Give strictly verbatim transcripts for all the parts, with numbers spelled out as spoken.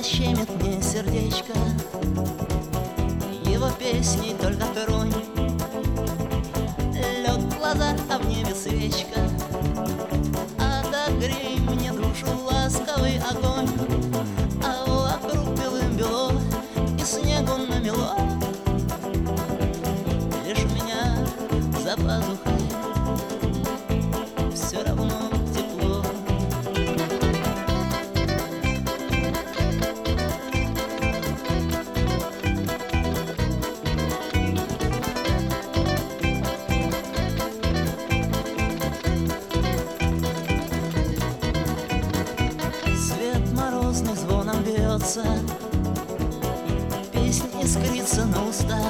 щемит мне сердечко, его песни только тронь. Лед в глаза, а в небе свечка, отогрей мне душу ласковый огонь. А вокруг белым бело и снегу намело, лишь у меня за пазухой все равно тепло. Свет морозный звоном бьется, песня искрится на устах.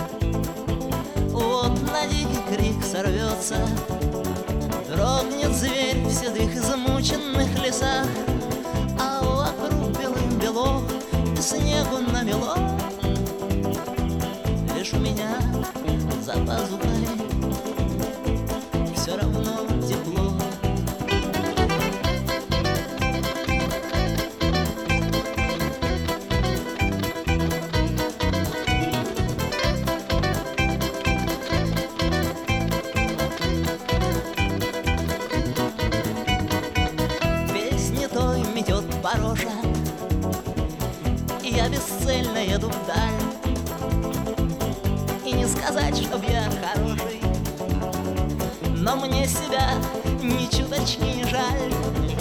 Вот на дикий крик сорвется, дрогнет зверь в седых измученных лесах. А вокруг белым бело и снегу намело, лишь у меня за пазухой все равно тепло. Метет пороша, и я бесцельно еду вдаль. И не сказать, чтоб я хороший, но мне себя ни чуточки не жаль.